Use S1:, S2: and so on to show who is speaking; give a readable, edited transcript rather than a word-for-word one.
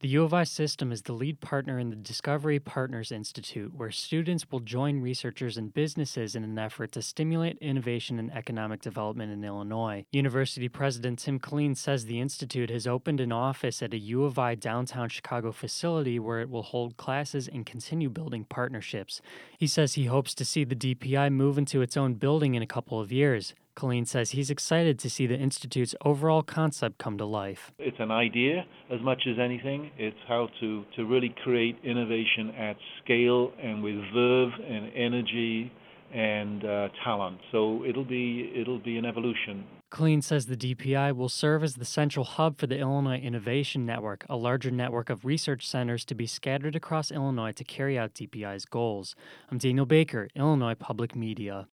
S1: The U of I system is the lead partner in the Discovery Partners Institute, where students will join researchers and businesses in an effort to stimulate innovation and economic development in Illinois. University President Tim Killeen says the institute has opened an office at a U of I downtown Chicago facility where it will hold classes and continue building partnerships. He says he hopes to see the DPI move into its own building in a couple of years. Killeen says he's excited to see the Institute's overall concept come to life.
S2: It's an idea as much as anything. It's how to really create innovation at scale and with verve and energy and talent. So it'll be an evolution.
S1: Killeen says the DPI will serve as the central hub for the Illinois Innovation Network, a larger network of research centers to be scattered across Illinois to carry out DPI's goals. I'm Daniel Baker, Illinois Public Media.